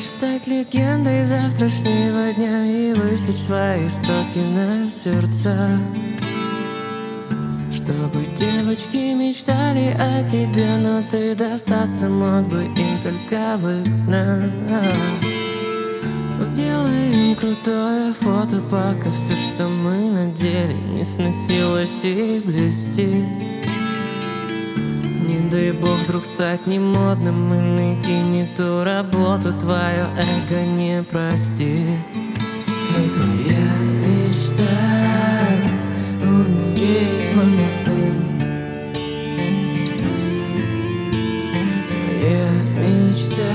стать легендой завтрашнего дня и высечь свои строки на сердцах, чтобы девочки мечтали о тебе, но ты достаться мог бы им только в их снах. Сделай им крутое фото, пока все, что мы надели, не сносилось и блестит. Не дай бог вдруг стать немодным и найти не ту работу, твое эго не простит. И твоя мечта умереть молодым. Твоя мечта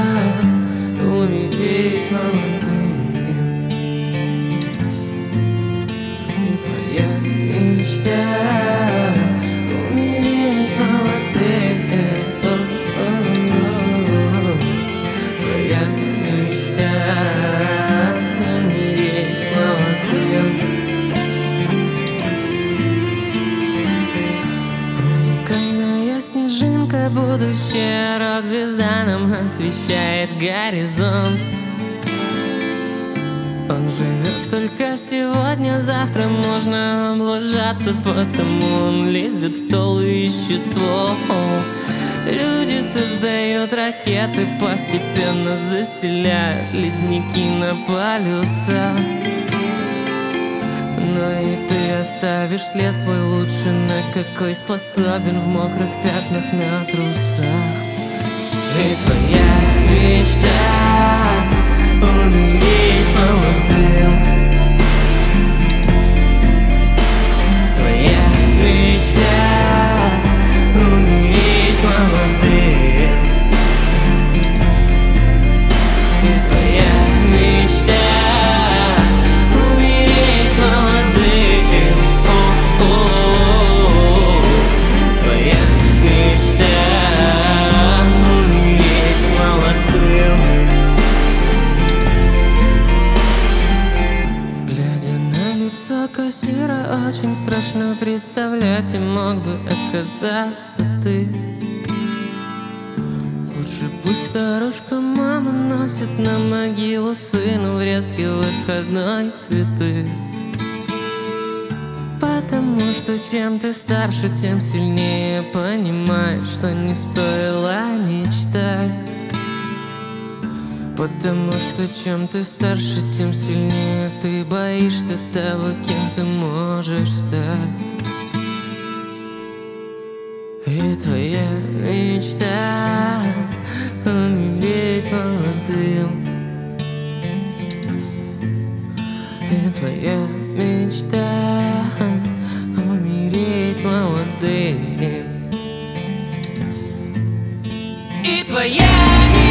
умереть молодым. И твоя мечта умереть молодым. Твоя мечта умереть молодым. Уникальная снежинка, будущая рок-звезда нам освещает горизонт. Он живет только сегодня, завтра можно облажаться, потому он лезет в стол и ищет ствол. Люди создают ракеты, постепенно заселяют ледники на полюсах. Но и ты оставишь след свой лучше, на какой способен в мокрых пятнах на трусах. И твоя мечта умереть молодым. Твоя мечта умереть молодым. И твоя мечта умереть молодым. О-о-о-о. Твоя мечта умереть молодым. Глядя на лицо кассира, очень страшно представлять, и мог бы оказаться ты. Лучше пусть старушка мама носит на могилу сыну в редкий выходной цветы. Потому что чем ты старше, тем сильнее понимаешь, что не стоило мечтать. Потому что чем ты старше, тем сильнее ты боишься того, кем ты можешь стать. И твоя мечта умереть молодым. И твоя мечта умереть молодым. И твоя мечта